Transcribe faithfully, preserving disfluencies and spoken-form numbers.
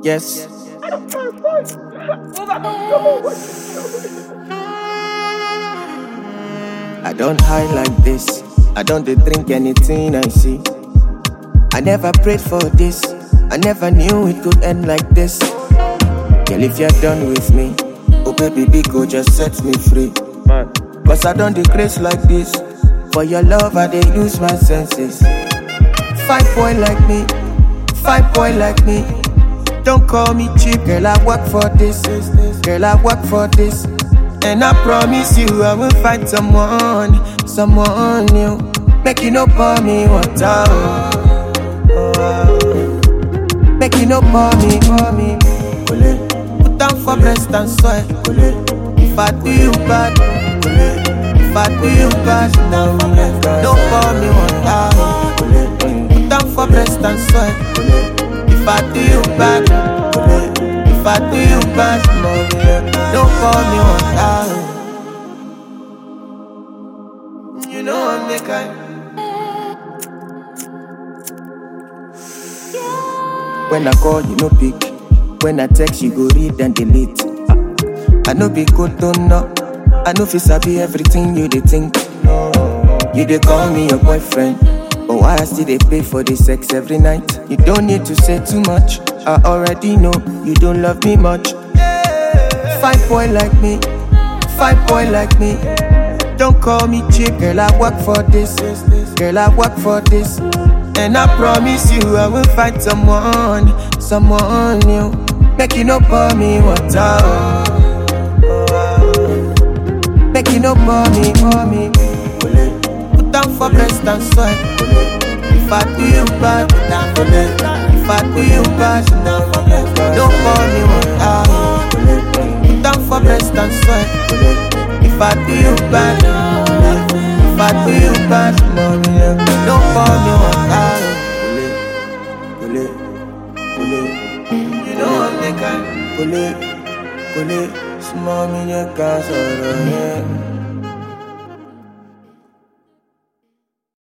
Yes. I don't hide like this. I don't dey drink anything I see. I never prayed for this. I never knew it could end like this. Girl, if you're done with me, oh baby, big go just set me free. Cause I don't decrease like this. For your love, I dey use my senses. Fine boy like me, fine boy like me. Don't call me cheap, girl, I work for this. Girl, I work for this. And I promise you I will find someone, someone new. Make you no pour me water. Make you no pour me, pour me. Put down for breast and soil. If I do you bad, if I do you bad, no, don't pour me water. Put down for breast and soil. If I do you bad, if I do you bad, no, don't pour me water. You know I'm the kind. When I call, you no pick. When I text, you go read and delete. I know be good, don't know. I know fi sabi everything you dey think. You dey call me your boyfriend, but why I still dey pay for the sex every night? You don't need to say too much. I already know you don't love me much. Fine boy like me, fine boy like me. Don't call me cheap, girl, I work for this. Girl, I work for this. And I promise you I will find someone, someone new. Make you no pour me water. Make you no pour me, pour me. Put down for breast and soil. If I do you bad, if I do you bad, don't pour me water. Put down for breast and soil. If I do you bad, if I do you bad, don't pour me water. You know I'm the kind. Kole, kole, small me your gas, yeah.